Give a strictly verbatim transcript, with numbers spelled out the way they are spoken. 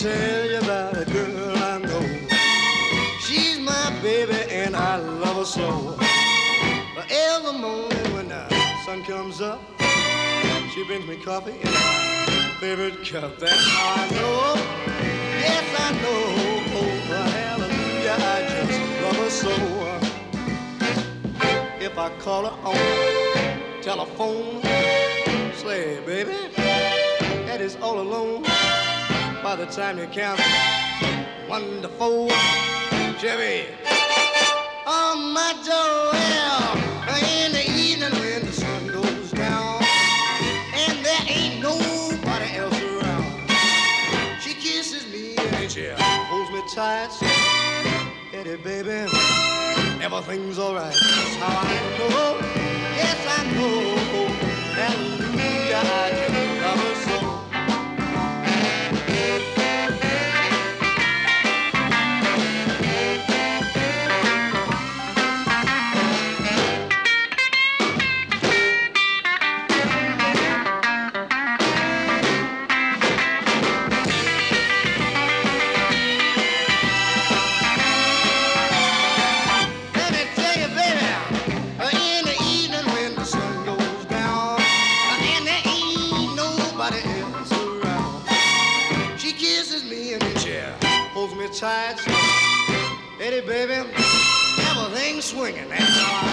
tell you about a girl I know. She's my baby and I love her so. But every morning when the sun comes up, she brings me coffee in my favorite cup. That's how I know. Yes, I know. Oh, hallelujah, I just love her so. If I call her on the telephone, say, baby, Eddie's all alone. By the time you count one to four, Chevy, on my Joel, in the evening when the sun goes down, and there ain't nobody else around, she kisses me and she holds me tight. Eddie, baby, everything's alright. That's how I know. Yes, I know. Hallelujah, I just love her so. Tight. Eddie, baby, everything's swinging. That's how I